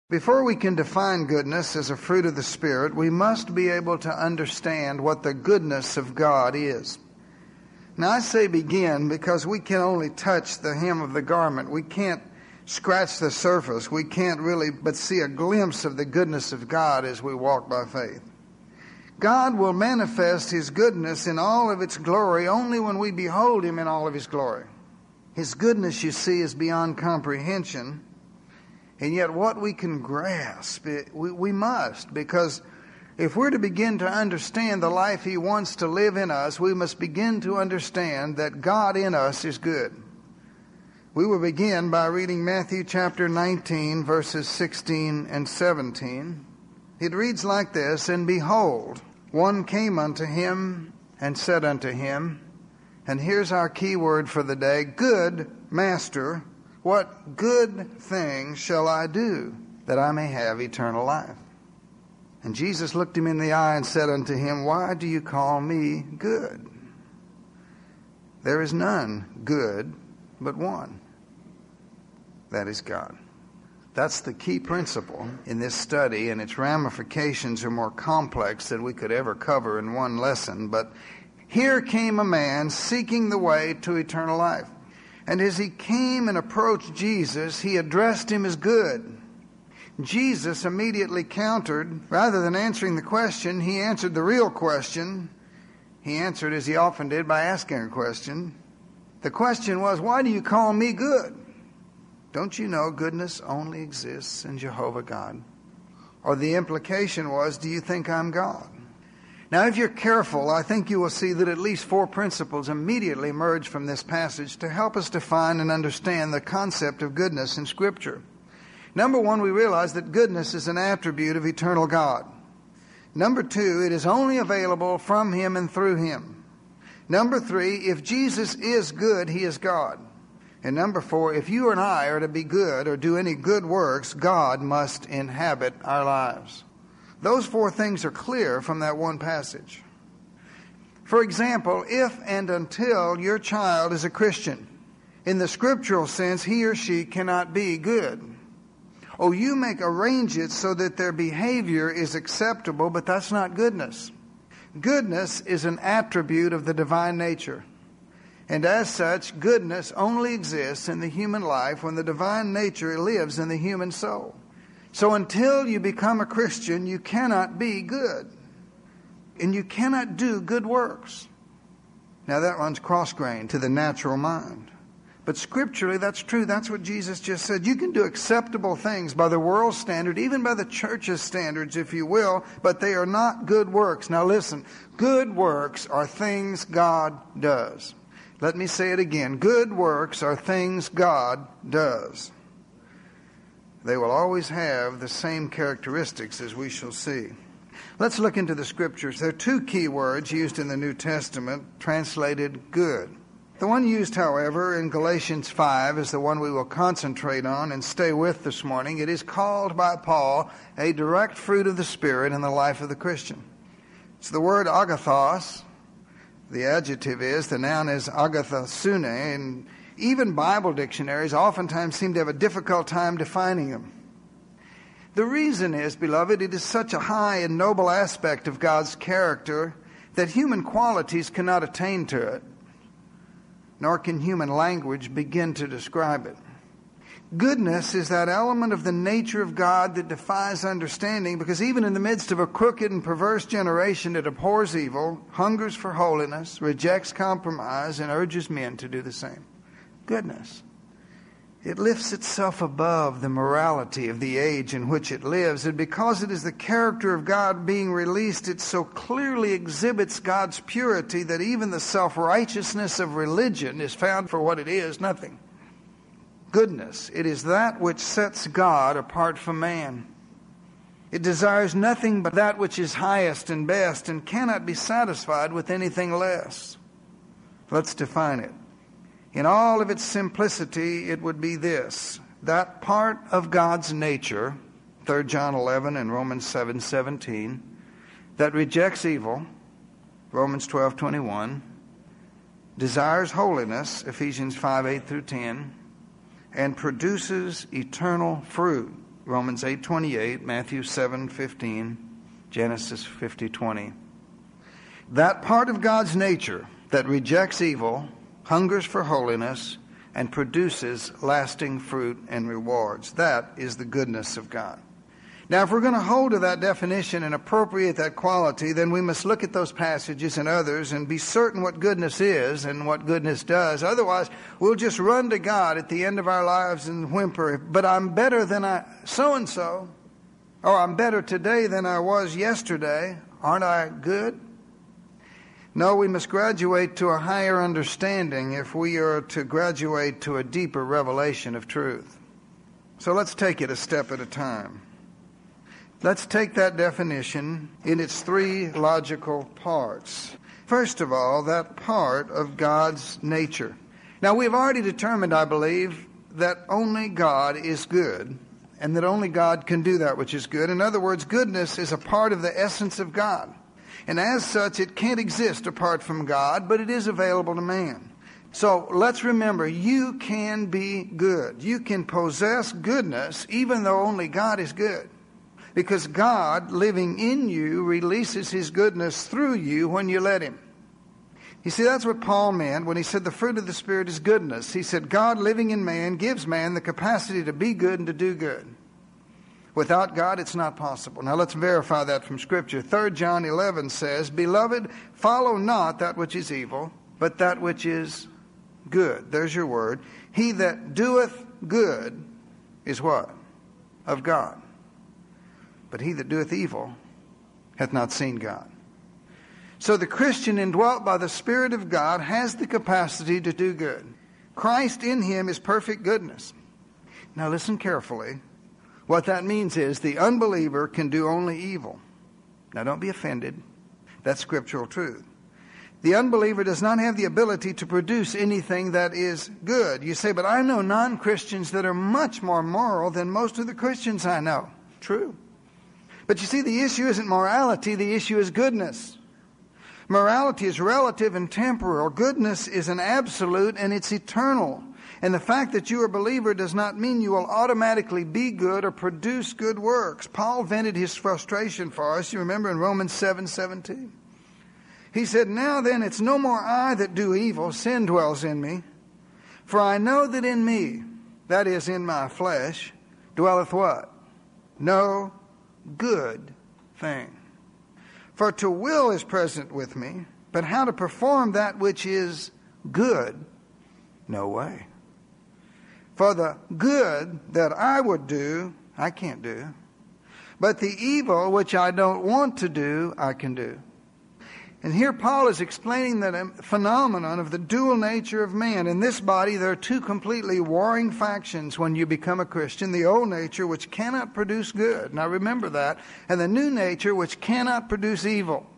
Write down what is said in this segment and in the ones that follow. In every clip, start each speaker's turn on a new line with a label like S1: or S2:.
S1: Before we can define goodness as a fruit of the Spirit, we must be able to understand what the goodness of God is. Now, I say begin because we can only touch the hem of the garment. We can't scratch the surface. We can't really but see a glimpse of the goodness of God as we walk by faith. God will manifest His goodness in all of its glory only when we behold Him in all of His glory. His goodness, you see, is beyond comprehension. And yet what we can grasp, we must, because if we're to begin to understand the life He wants to live in us, we must begin to understand that God in us is good. We will begin by reading Matthew chapter 19, verses 16 and 17. It reads like this, "And behold, one came unto him and said unto him," and here's our key word for the day, "Good Master, what good thing shall I do that I may have eternal life?" And Jesus looked him in the eye and said unto him, "Why do you call me good? There is none good but one. That is God." That's the key principle in this study, and its ramifications are more complex than we could ever cover in one lesson. But here came a man seeking the way to eternal life. And as he came and approached Jesus, he addressed him as good. Jesus immediately countered. Rather than answering the question, he answered the real question. He answered, as he often did, by asking a question. The question was, "Why do you call me good? Don't you know goodness only exists in Jehovah God?" Or the implication was, "Do you think I'm God?" Now, if you're careful, I think you will see that at least four principles immediately emerge from this passage to help us define and understand the concept of goodness in Scripture. Number one, we realize that goodness is an attribute of eternal God. Number two, it is only available from Him and through Him. Number three, if Jesus is good, He is God. And number four, if you and I are to be good or do any good works, God must inhabit our lives. Those four things are clear from that one passage. For example, if and until your child is a Christian, in the scriptural sense, he or she cannot be good. Oh, you make arrange it so that their behavior is acceptable, but that's not goodness. Goodness is an attribute of the divine nature. And as such, goodness only exists in the human life when the divine nature lives in the human soul. So until you become a Christian, you cannot be good. And you cannot do good works. Now that runs cross-grained to the natural mind. But scripturally, that's true. That's what Jesus just said. You can do acceptable things by the world's standard, even by the church's standards, if you will, but they are not good works. Now listen, good works are things God does. Let me say it again. Good works are things God does. They will always have the same characteristics, as we shall see. Let's look into the scriptures. There are two key words used in the New Testament, translated good. The one used, however, in Galatians 5 is the one we will concentrate on and stay with this morning. It is called by Paul a direct fruit of the Spirit in the life of the Christian. It's the word agathos. The adjective is, the noun is agathosune, and even Bible dictionaries oftentimes seem to have a difficult time defining them. The reason is, beloved, it is such a high and noble aspect of God's character that human qualities cannot attain to it, nor can human language begin to describe it. Goodness is that element of the nature of God that defies understanding, because even in the midst of a crooked and perverse generation that abhors evil, hungers for holiness, rejects compromise, and urges men to do the same. Goodness. It lifts itself above the morality of the age in which it lives, and because it is the character of God being released, it so clearly exhibits God's purity that even the self-righteousness of religion is found for what it is, nothing. Goodness, it is that which sets God apart from man. It desires nothing but that which is highest and best and cannot be satisfied with anything less. Let's define it. In all of its simplicity, it would be this: that part of God's nature, 3 John 11 and Romans 7:17, that rejects evil, Romans 12:21, desires holiness, Ephesians 5:8 through 10, and produces eternal fruit, Romans 8:28, Matthew 7:15, Genesis 50:20. That part of God's nature that rejects evil, hungers for holiness, and produces lasting fruit and rewards. That is the goodness of God. Now, if we're going to hold to that definition and appropriate that quality, then we must look at those passages and others and be certain what goodness is and what goodness does. Otherwise, we'll just run to God at the end of our lives and whimper, but I'm better than so-and-so, or I'm better today than I was yesterday. Aren't I good? No, we must graduate to a higher understanding if we are to graduate to a deeper revelation of truth. So let's take it a step at a time. Let's take that definition in its three logical parts. First of all, that part of God's nature. Now, we've already determined, I believe, that only God is good, and that only God can do that which is good. In other words, goodness is a part of the essence of God. And as such, it can't exist apart from God, but it is available to man. So let's remember, you can be good. You can possess goodness even though only God is good. Because God, living in you, releases His goodness through you when you let Him. You see, that's what Paul meant when he said the fruit of the Spirit is goodness. He said God living in man gives man the capacity to be good and to do good. Without God, it's not possible. Now let's verify that from Scripture. 3 John 11 says, Beloved, follow not that which is evil, but that which is good. There's your word. He that doeth good is what? Of God. But he that doeth evil hath not seen God. So the Christian indwelt by the Spirit of God has the capacity to do good. Christ in him is perfect goodness. Now listen carefully. What that means is the unbeliever can do only evil. Now don't be offended. That's scriptural truth. The unbeliever does not have the ability to produce anything that is good. You say, but I know non-Christians that are much more moral than most of the Christians I know. True. But you see, the issue isn't morality, the issue is goodness. Morality is relative and temporal. Goodness is an absolute and it's eternal. And the fact that you are a believer does not mean you will automatically be good or produce good works. Paul vented his frustration for us. You remember in Romans 7:17. He said, Now then, it's no more I that do evil, sin dwells in me. For I know that in me, that is in my flesh, dwelleth what? No good thing. For to will is present with me, but how to perform that which is good, no way. For the good that I would do, I can't do. But the evil which I don't want to do, I can do. And here Paul is explaining the phenomenon of the dual nature of man. In this body there are two completely warring factions when you become a Christian. The old nature which cannot produce good. Now remember that. And the new nature which cannot produce evil.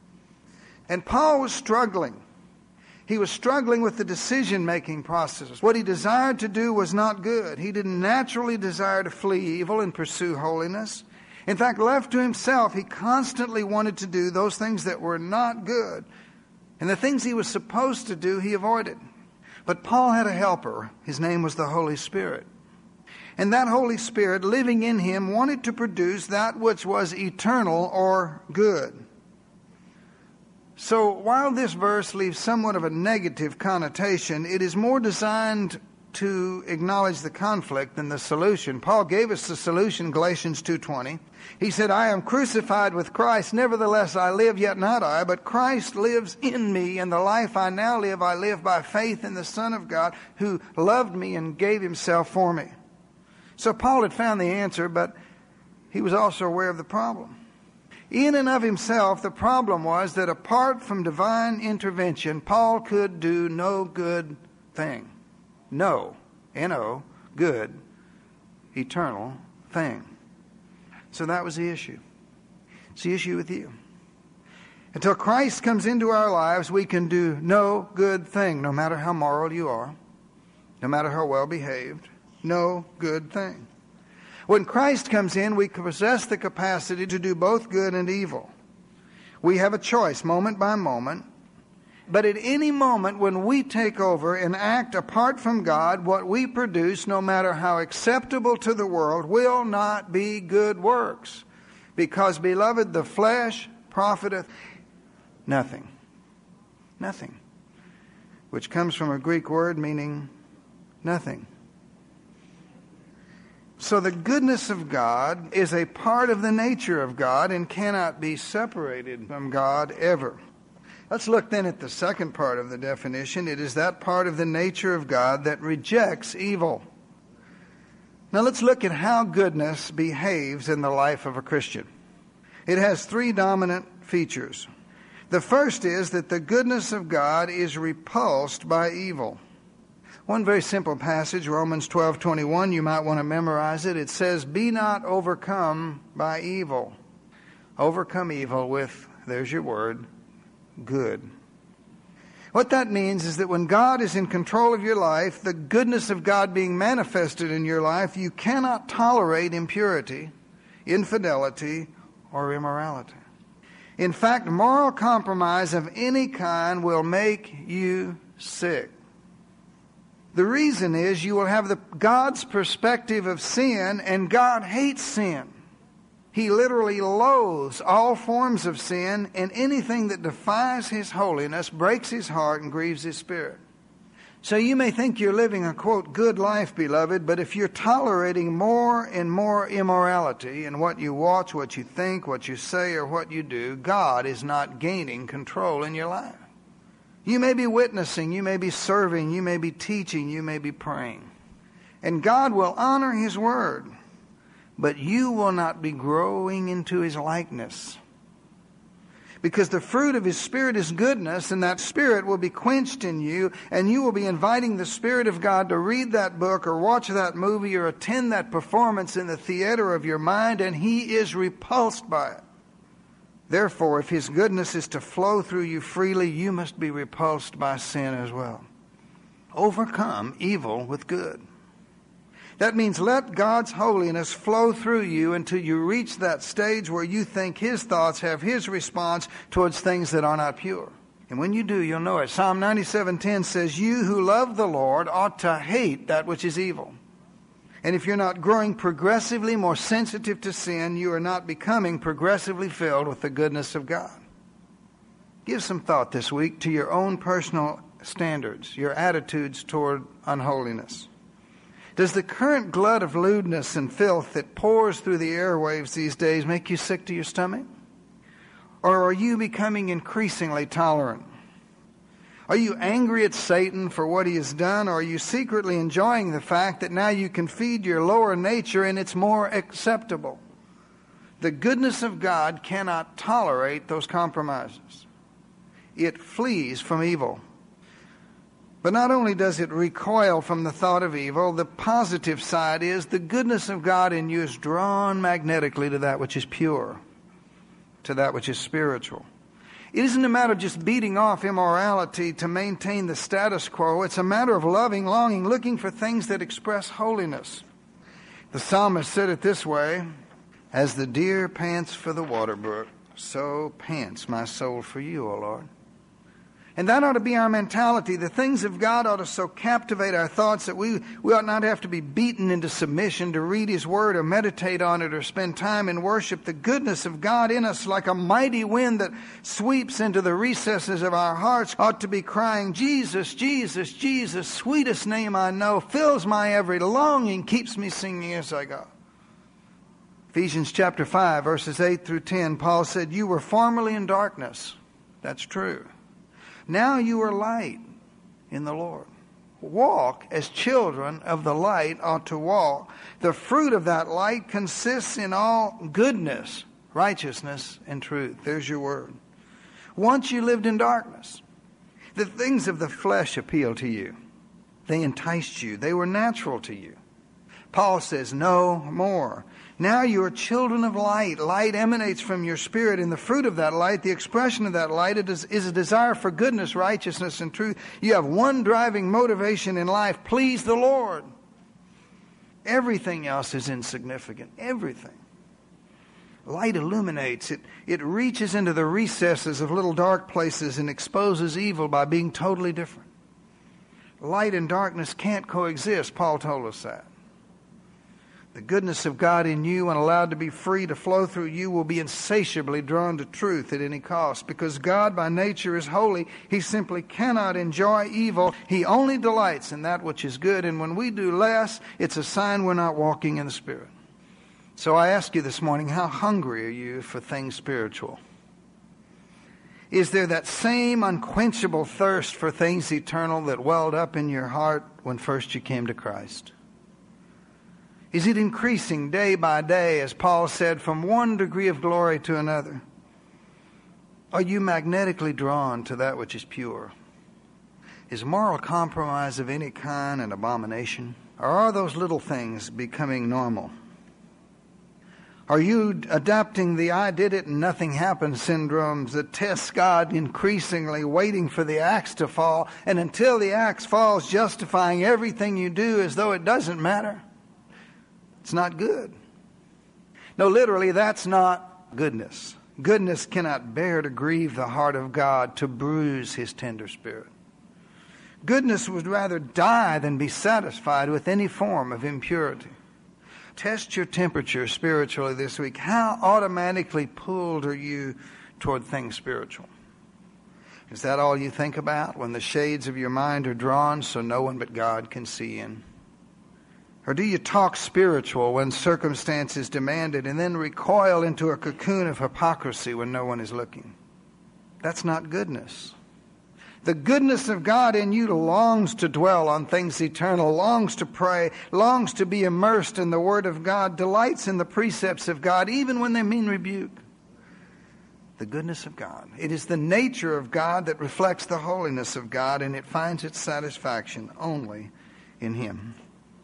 S1: And Paul was struggling. He was struggling with the decision-making process. What he desired to do was not good. He didn't naturally desire to flee evil and pursue holiness. In fact, left to himself, he constantly wanted to do those things that were not good. And the things he was supposed to do, he avoided. But Paul had a helper. His name was the Holy Spirit. And that Holy Spirit, living in him, wanted to produce that which was eternal or good. So while this verse leaves somewhat of a negative connotation, it is more designed to acknowledge the conflict than the solution. Paul gave us the solution, Galatians 2:20. He said, I am crucified with Christ, nevertheless I live, yet not I, but Christ lives in me, and the life I now live, I live by faith in the Son of God, who loved me and gave himself for me. So Paul had found the answer, but he was also aware of the problem. In and of himself, the problem was that apart from divine intervention, Paul could do no good thing. No, N-O, good, eternal thing. So that was the issue. It's the issue with you. Until Christ comes into our lives, we can do no good thing, no matter how moral you are, no matter how well behaved, no good thing. When Christ comes in, we possess the capacity to do both good and evil. We have a choice, moment by moment, But at any moment when we take over and act apart from God, what we produce, no matter how acceptable to the world, will not be good works. Because, beloved, the flesh profiteth nothing. Nothing. Which comes from a Greek word meaning nothing. So the goodness of God is a part of the nature of God and cannot be separated from God ever. Let's look then at the second part of the definition. It is that part of the nature of God that rejects evil. Now let's look at how goodness behaves in the life of a Christian. It has three dominant features. The first is that the goodness of God is repulsed by evil. One very simple passage, Romans 12:21, you might want to memorize it. It says, "Be not overcome by evil." Overcome evil with, there's your word, good. What that means is that when God is in control of your life, the goodness of God being manifested in your life, you cannot tolerate impurity, infidelity, or immorality. In fact, moral compromise of any kind will make you sick. The reason is you will have God's perspective of sin, and God hates sin. He literally loathes all forms of sin, and anything that defies His holiness, breaks His heart, and grieves His spirit. So you may think you're living a, quote, good life, beloved, but if you're tolerating more and more immorality in what you watch, what you think, what you say, or what you do, God is not gaining control in your life. You may be witnessing, you may be serving, you may be teaching, you may be praying. And God will honor His word, but you will not be growing into His likeness. Because the fruit of His Spirit is goodness, and that Spirit will be quenched in you, and you will be inviting the Spirit of God to read that book or watch that movie or attend that performance in the theater of your mind, and He is repulsed by it. Therefore, if His goodness is to flow through you freely, you must be repulsed by sin as well. Overcome evil with good. That means let God's holiness flow through you until you reach that stage where you think His thoughts have His response towards things that are not pure. And when you do, you'll know it. Psalm 97:10 says, "You who love the Lord ought to hate that which is evil." And if you're not growing progressively more sensitive to sin, you are not becoming progressively filled with the goodness of God. Give some thought this week to your own personal standards, your attitudes toward unholiness. Does the current glut of lewdness and filth that pours through the airwaves these days make you sick to your stomach? Or are you becoming increasingly tolerant? Are you angry at Satan for what he has done, or are you secretly enjoying the fact that now you can feed your lower nature and it's more acceptable? The goodness of God cannot tolerate those compromises. It flees from evil. But not only does it recoil from the thought of evil, the positive side is the goodness of God in you is drawn magnetically to that which is pure, to that which is spiritual. It isn't a matter of just beating off immorality to maintain the status quo. It's a matter of loving, longing, looking for things that express holiness. The psalmist said it this way, "As the deer pants for the water brook, so pants my soul for you, O Lord." And that ought to be our mentality. The things of God ought to so captivate our thoughts that we ought not have to be beaten into submission to read His Word or meditate on it or spend time in worship. The goodness of God in us, like a mighty wind that sweeps into the recesses of our hearts, ought to be crying, "Jesus, Jesus, Jesus, sweetest name I know, fills my every longing, keeps me singing as I go." Ephesians chapter 5, verses 8 through 10, Paul said, "You were formerly in darkness." That's true. "Now you are light in the Lord. Walk as children of the light ought to walk. The fruit of that light consists in all goodness, righteousness, and truth." There's your word. Once you lived in darkness. The things of the flesh appealed to you. They enticed you. They were natural to you. Paul says, "No more. Now you are children of light." Light emanates from your spirit, and the fruit of that light, the expression of that light, is a desire for goodness, righteousness, and truth. You have one driving motivation in life: please the Lord. Everything else is insignificant. Everything. Light illuminates. It reaches into the recesses of little dark places and exposes evil by being totally different. Light and darkness can't coexist. Paul told us that. The goodness of God in you, when allowed to be free to flow through you, will be insatiably drawn to truth at any cost. Because God by nature is holy, He simply cannot enjoy evil. He only delights in that which is good. And when we do less, it's a sign we're not walking in the Spirit. So I ask you this morning, how hungry are you for things spiritual? Is there that same unquenchable thirst for things eternal that welled up in your heart when first you came to Christ? Is it increasing day by day, as Paul said, from one degree of glory to another? Are you magnetically drawn to that which is pure? Is moral compromise of any kind an abomination? Or are those little things becoming normal? Are you adopting the I did it and nothing happened syndromes that tests God increasingly, waiting for the axe to fall, and until the axe falls, justifying everything you do as though it doesn't matter? It's not good. No, literally, that's not goodness. Goodness cannot bear to grieve the heart of God, to bruise His tender spirit. Goodness would rather die than be satisfied with any form of impurity. Test your temperature spiritually this week. How automatically pulled are you toward things spiritual? Is that all you think about when the shades of your mind are drawn so no one but God can see in? Or do you talk spiritual when circumstances demand it and then recoil into a cocoon of hypocrisy when no one is looking? That's not goodness. The goodness of God in you longs to dwell on things eternal, longs to pray, longs to be immersed in the Word of God, delights in the precepts of God, even when they mean rebuke. The goodness of God. It is the nature of God that reflects the holiness of God, and it finds its satisfaction only in Him.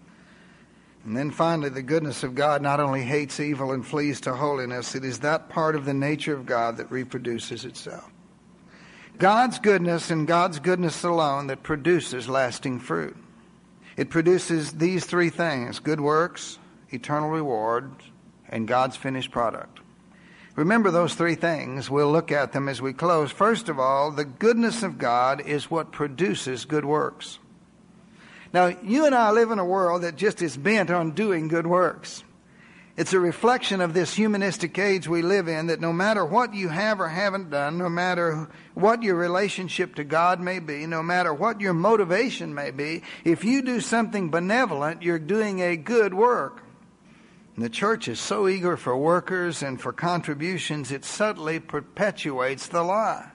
S1: And then finally, the goodness of God not only hates evil and flees to holiness, it is that part of the nature of God that reproduces itself. God's goodness and God's goodness alone that produces lasting fruit. It produces these three things: good works, eternal reward, and God's finished product. Remember those three things. We'll look at them as we close. First of all, the goodness of God is what produces good works. Now, you and I live in a world that just is bent on doing good works. It's a reflection of this humanistic age we live in, that no matter what you have or haven't done, no matter what your relationship to God may be, no matter what your motivation may be, if you do something benevolent, you're doing a good work. And the church is so eager for workers and for contributions, it subtly perpetuates the lie.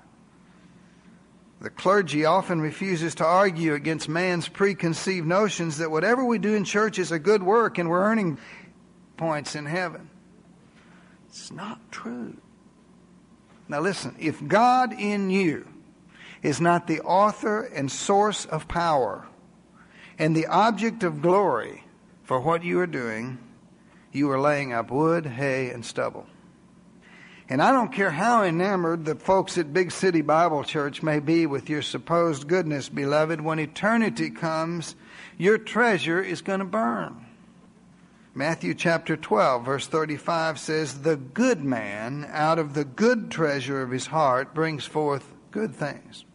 S1: The clergy often refuses to argue against man's preconceived notions that whatever we do in church is a good work and we're earning points in heaven. It's not true. Now listen, if God in you is not the author and source of power and the object of glory for what you are doing, you are laying up wood, hay, and stubble. And I don't care how enamored the folks at Big City Bible Church may be with your supposed goodness, beloved, when eternity comes, your treasure is going to burn. Matthew chapter 12, verse 35 says, "The good man out of the good treasure of his heart brings forth good things."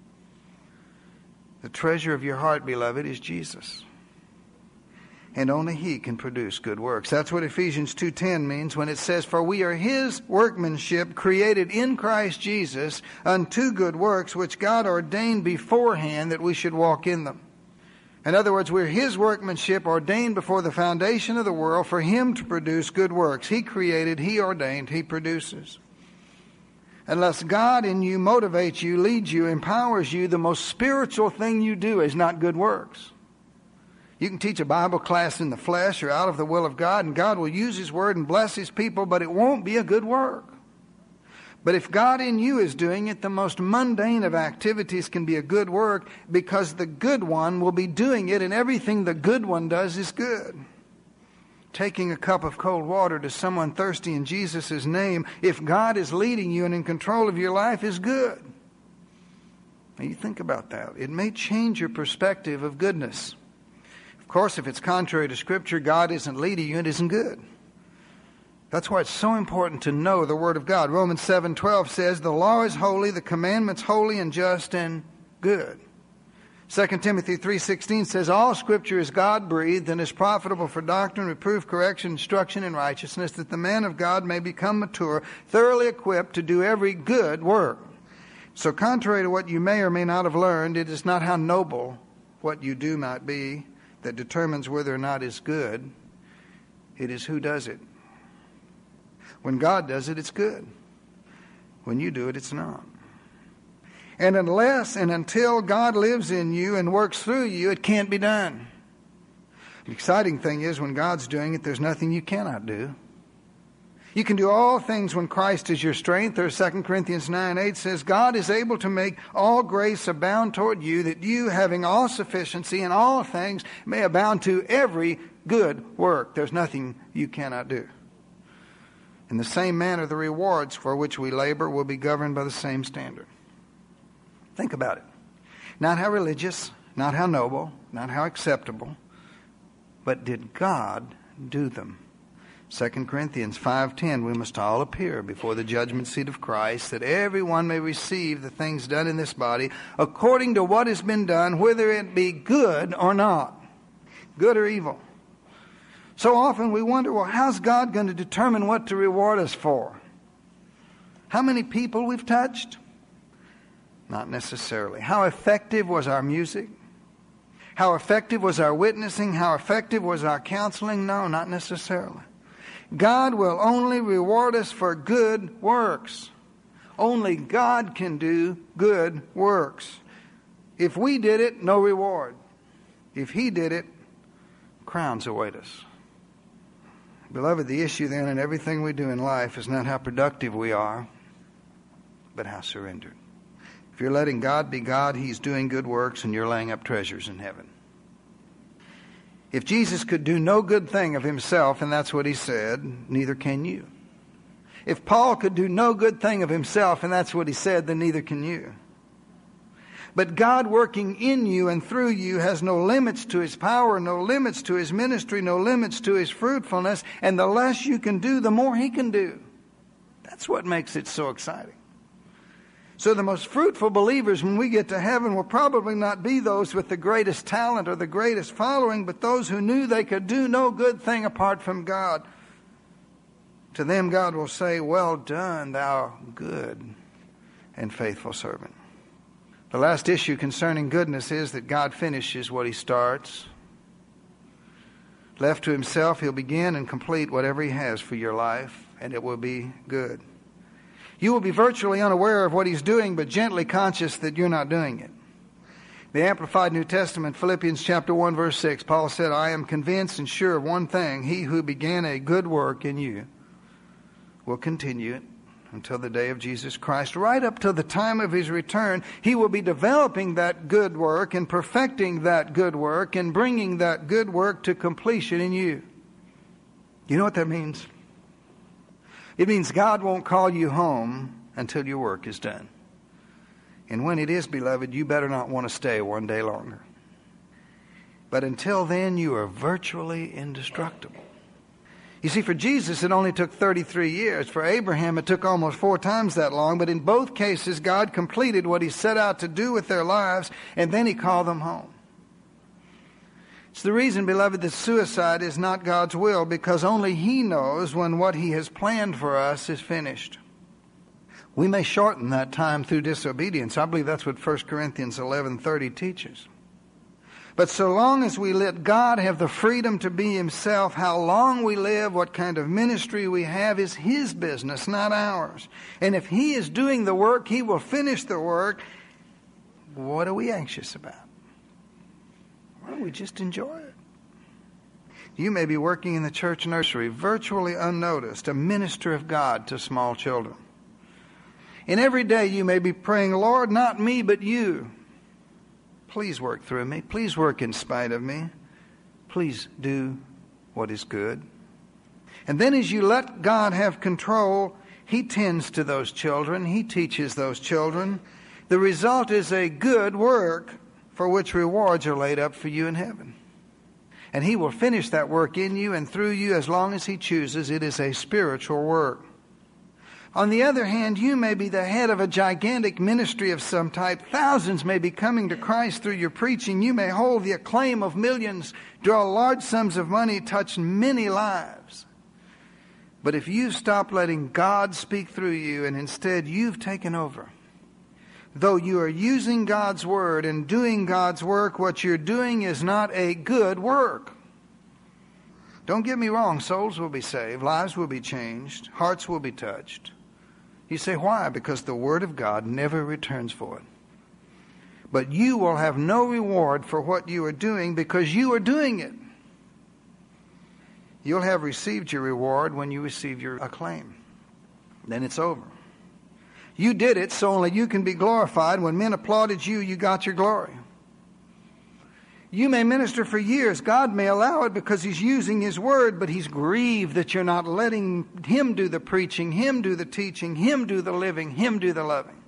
S1: The treasure of your heart, beloved, is Jesus. And only He can produce good works. That's what Ephesians 2:10 means when it says, "For we are His workmanship, created in Christ Jesus, unto good works, which God ordained beforehand that we should walk in them." In other words, we're His workmanship, ordained before the foundation of the world for Him to produce good works. He created, He ordained, He produces. Unless God in you motivates you, leads you, empowers you, the most spiritual thing you do is not good works. You can teach a Bible class in the flesh or out of the will of God, and God will use His Word and bless His people, but it won't be a good work. But if God in you is doing it, the most mundane of activities can be a good work, because the good one will be doing it, and everything the good one does is good. Taking a cup of cold water to someone thirsty in Jesus' name, if God is leading you and in control of your life, is good. Now you think about that. It may change your perspective of goodness. Of course, if it's contrary to Scripture, God isn't leading you, it isn't good. That's why it's so important to know the Word of God. Romans 7:12 says, the law is holy, the commandment's holy and just and good. 2 Timothy 3:16 says, all Scripture is God-breathed and is profitable for doctrine, reproof, correction, instruction in righteousness, that the man of God may become mature, thoroughly equipped to do every good work. So contrary to what you may or may not have learned, it is not how noble what you do might be that determines whether or not it's good. It is who does it. When God does it, it's good. When you do it, it's not. And unless and until God lives in you and works through you, it can't be done. The exciting thing is when God's doing it, there's nothing you cannot do. You can do all things when Christ is your strength. Or 2 Corinthians 9:8 says, God is able to make all grace abound toward you, that you, having all sufficiency in all things, may abound to every good work. There's nothing you cannot do. In the same manner, the rewards for which we labor will be governed by the same standard. Think about it. Not how religious, not how noble, not how acceptable, but did God do them? 2 Corinthians 5:10, we must all appear before the judgment seat of Christ, that everyone may receive the things done in this body according to what has been done, whether it be good or not, good or evil. So often we wonder, well, how's God going to determine what to reward us for? How many people we've touched? Not necessarily. How effective was our music? How effective was our witnessing? How effective was our counseling? No, not necessarily. God will only reward us for good works. Only God can do good works. If we did it, no reward. If He did it, crowns await us. Beloved, the issue then in everything we do in life is not how productive we are, but how surrendered. If you're letting God be God, He's doing good works and you're laying up treasures in heaven. If Jesus could do no good thing of Himself, and that's what He said, neither can you. If Paul could do no good thing of himself, and that's what he said, then neither can you. But God working in you and through you has no limits to His power, no limits to His ministry, no limits to His fruitfulness, and the less you can do, the more He can do. That's what makes it so exciting. So the most fruitful believers when we get to heaven will probably not be those with the greatest talent or the greatest following, but those who knew they could do no good thing apart from God. To them God will say, "Well done, thou good and faithful servant." The last issue concerning goodness is that God finishes what He starts. Left to Himself, He'll begin and complete whatever He has for your life, and it will be good. You will be virtually unaware of what He's doing, but gently conscious that you're not doing it. The Amplified New Testament, Philippians chapter 1, verse 6, Paul said, "I am convinced and sure of one thing, He who began a good work in you will continue it until the day of Jesus Christ." Right up to the time of His return, He will be developing that good work and perfecting that good work and bringing that good work to completion in you. You know what that means? It means God won't call you home until your work is done. And when it is, beloved, you better not want to stay one day longer. But until then, you are virtually indestructible. You see, for Jesus, it only took 33 years. For Abraham, it took almost 4 times that long. But in both cases, God completed what He set out to do with their lives, and then He called them home. It's the reason, beloved, that suicide is not God's will, because only He knows when what He has planned for us is finished. We may shorten that time through disobedience. I believe that's what 1 Corinthians 11:30 teaches. But so long as we let God have the freedom to be Himself, how long we live, what kind of ministry we have is His business, not ours. And if He is doing the work, He will finish the work. What are we anxious about? Why don't we just enjoy it? You may be working in the church nursery, virtually unnoticed, a minister of God to small children. And every day you may be praying, "Lord, not me, but you. Please work through me. Please work in spite of me. Please do what is good." And then as you let God have control, He tends to those children. He teaches those children. The result is a good work for which rewards are laid up for you in heaven. And He will finish that work in you and through you as long as He chooses. It is a spiritual work. On the other hand, you may be the head of a gigantic ministry of some type. Thousands may be coming to Christ through your preaching. You may hold the acclaim of millions, draw large sums of money, touch many lives. But if you stop letting God speak through you and instead you've taken over, though you are using God's word and doing God's work, what you're doing is not a good work. Don't get me wrong, souls will be saved, lives will be changed, hearts will be touched. You say, why? Because the Word of God never returns void. But you will have no reward for what you are doing because you are doing it. You'll have received your reward when you receive your acclaim. Then it's over. You did it so only you can be glorified. When men applauded you, you got your glory. You may minister for years. God may allow it because He's using His word, but He's grieved that you're not letting Him do the preaching, Him do the teaching, Him do the living, Him do the loving.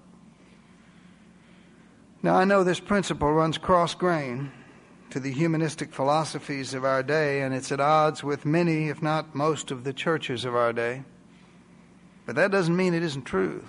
S1: Now, I know this principle runs cross-grain to the humanistic philosophies of our day, and it's at odds with many, if not most, of the churches of our day. But that doesn't mean it isn't true.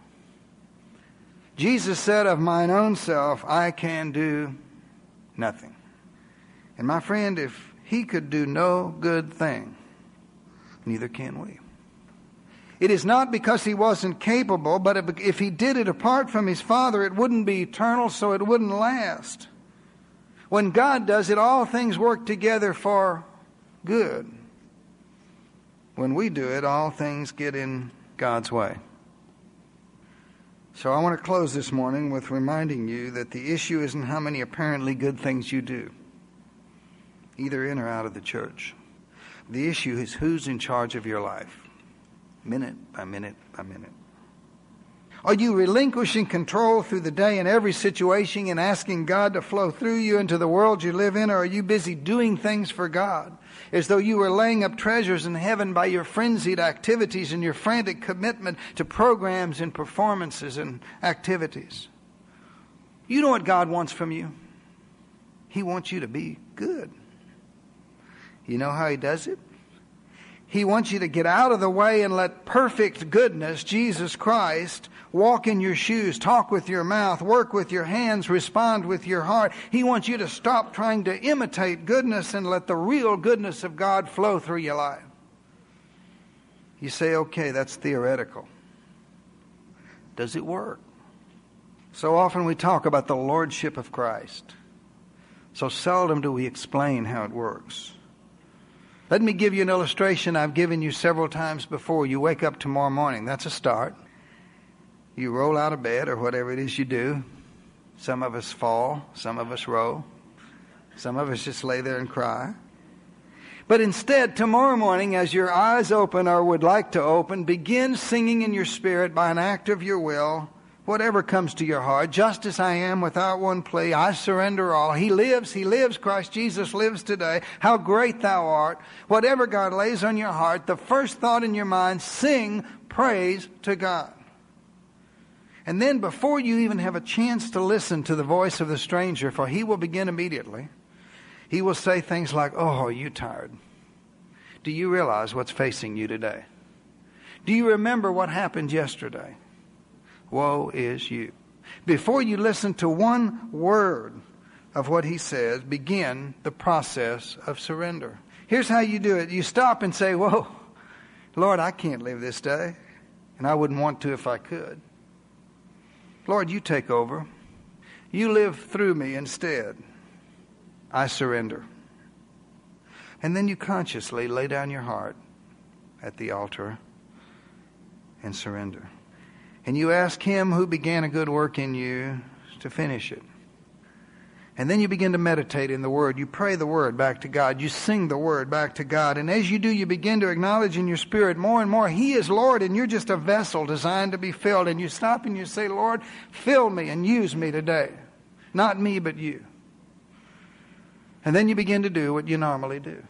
S1: Jesus said, of mine own self, I can do nothing. And my friend, if He could do no good thing, neither can we. It is not because He wasn't capable, but if He did it apart from His Father, it wouldn't be eternal, so it wouldn't last. When God does it, all things work together for good. When we do it, all things get in God's way. So I want to close this morning with reminding you that the issue isn't how many apparently good things you do, either in or out of the church. The issue is who's in charge of your life, minute by minute by minute. Are you relinquishing control through the day in every situation and asking God to flow through you into the world you live in, or are you busy doing things for God, as though you were laying up treasures in heaven by your frenzied activities and your frantic commitment to programs and performances and activities? You know what God wants from you? He wants you to be good. You know how He does it? He wants you to get out of the way and let perfect goodness, Jesus Christ, walk in your shoes, talk with your mouth, work with your hands, respond with your heart. He wants you to stop trying to imitate goodness and let the real goodness of God flow through your life. You say, okay, that's theoretical. Does it work? So often we talk about the lordship of Christ. So seldom do we explain how it works. Let me give you an illustration I've given you several times before. You wake up tomorrow morning. That's a start. You roll out of bed or whatever it is you do. Some of us fall. Some of us roll. Some of us just lay there and cry. But instead, tomorrow morning, as your eyes open or would like to open, begin singing in your spirit by an act of your will, whatever comes to your heart, just as I am without one plea, I surrender all. He lives, Christ Jesus lives today. How great thou art. Whatever God lays on your heart, the first thought in your mind, sing praise to God. And then before you even have a chance to listen to the voice of the stranger, for He will begin immediately, He will say things like, oh, are you tired? Do you realize what's facing you today? Do you remember what happened yesterday? Woe is you. Before you listen to one word of what He says, begin the process of surrender. Here's how you do it. You stop and say, whoa, Lord, I can't live this day, and I wouldn't want to if I could. Lord, you take over. You live through me instead. I surrender. And then you consciously lay down your heart at the altar and surrender. And you ask Him who began a good work in you to finish it. And then you begin to meditate in the Word. You pray the Word back to God. You sing the Word back to God. And as you do, you begin to acknowledge in your spirit more and more, He is Lord and you're just a vessel designed to be filled. And you stop and you say, Lord, fill me and use me today. Not me, but you. And then you begin to do what you normally do.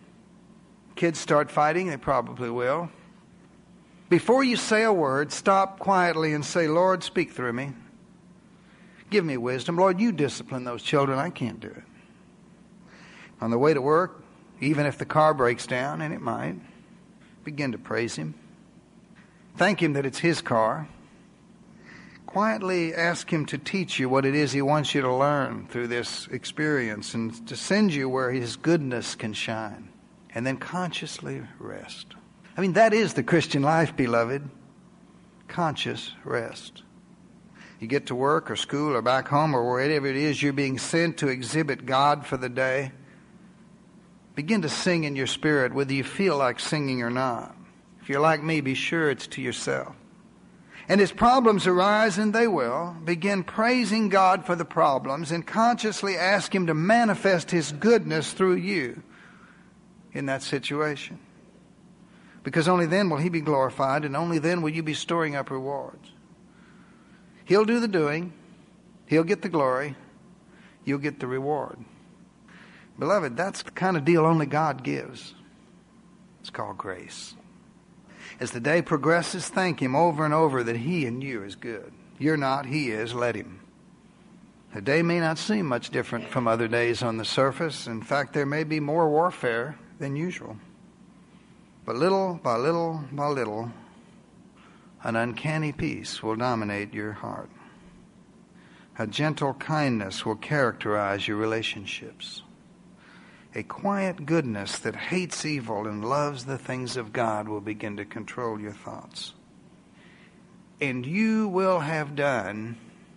S1: Kids start fighting, they probably will. Before you say a word, stop quietly and say, Lord, speak through me. Give me wisdom. Lord, you discipline those children. I can't do it. On the way to work, even if the car breaks down, and it might, begin to praise Him. Thank Him that it's His car. Quietly ask Him to teach you what it is He wants you to learn through this experience and to send you where His goodness can shine. And then consciously rest. I mean, that is the Christian life, beloved. Conscious rest. You get to work or school or back home or wherever it is you're being sent to exhibit God for the day. Begin to sing in your spirit, whether you feel like singing or not. If you're like me, be sure it's to yourself. And as problems arise, and they will, begin praising God for the problems and consciously ask Him to manifest His goodness through you in that situation. Because only then will He be glorified, and only then will you be storing up rewards. He'll do the doing. He'll get the glory. You'll get the reward. Beloved, that's the kind of deal only God gives. It's called grace. As the day progresses, thank Him over and over that He in you is good. You're not, He is. Let Him. The day may not seem much different from other days on the surface. In fact, there may be more warfare than usual. But little by little by little, an uncanny peace will dominate your heart. A gentle kindness will characterize your relationships. A quiet goodness that hates evil and loves the things of God will begin to control your thoughts. And you will have done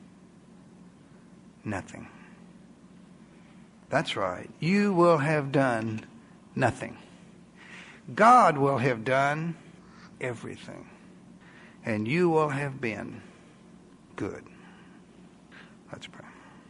S1: nothing. That's right. You will have done nothing. God will have done everything. And you will have been good. Let's pray.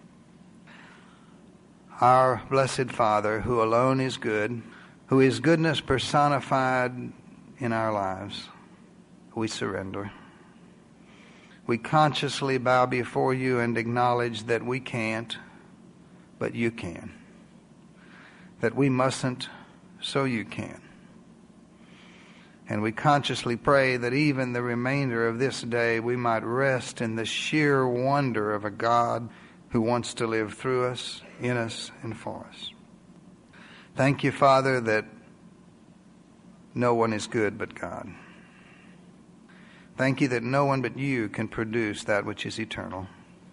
S1: Our blessed Father, who alone is good, who is goodness personified in our lives, we surrender. We consciously bow before you and acknowledge that we can't, but you can. That we mustn't, so you can. And we consciously pray that even the remainder of this day we might rest in the sheer wonder of a God who wants to live through us, in us, and for us. Thank you, Father, that no one is good but God. Thank you that no one but you can produce that which is eternal.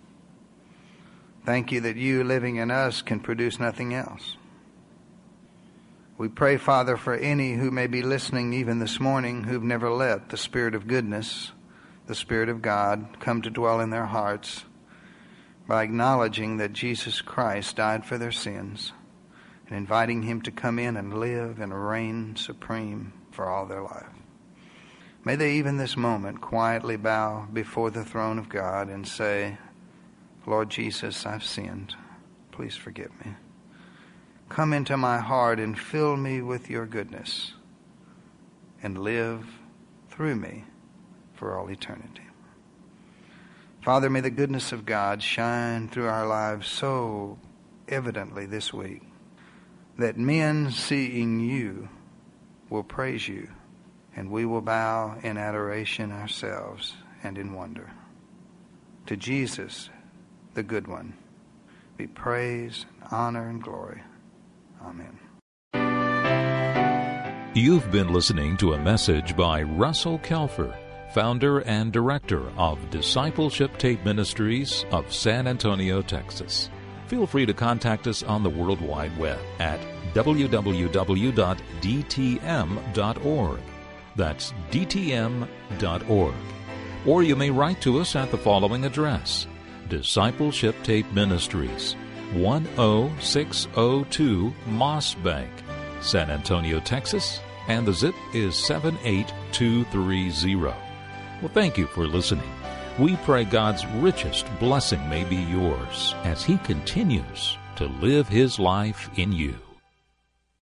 S1: Thank you that you living in us can produce nothing else. We pray, Father, for any who may be listening even this morning who've never let the Spirit of goodness, the Spirit of God, come to dwell in their hearts by acknowledging that Jesus Christ died for their sins and inviting Him to come in and live and reign supreme for all their life. May they even this moment quietly bow before the throne of God and say, Lord Jesus, I've sinned. Please forgive me. Come into my heart and fill me with your goodness and live through me for all eternity. Father, may the goodness of God shine through our lives so evidently this week that men seeing you will praise you, and we will bow in adoration ourselves and in wonder. To Jesus, the good one, be praise, honor, and glory. Amen.
S2: You've been listening to a message by Russell Kelfer, founder and director of Discipleship Tape Ministries of San Antonio, Texas. Feel free to contact us on the World Wide Web at www.dtm.org. That's dtm.org. Or you may write to us at the following address: Discipleship Tape Ministries, 10602 Moss Bank, San Antonio, Texas, and the zip is 78230. Well, thank you for listening. We pray God's richest blessing may be yours as He continues to live His life in you.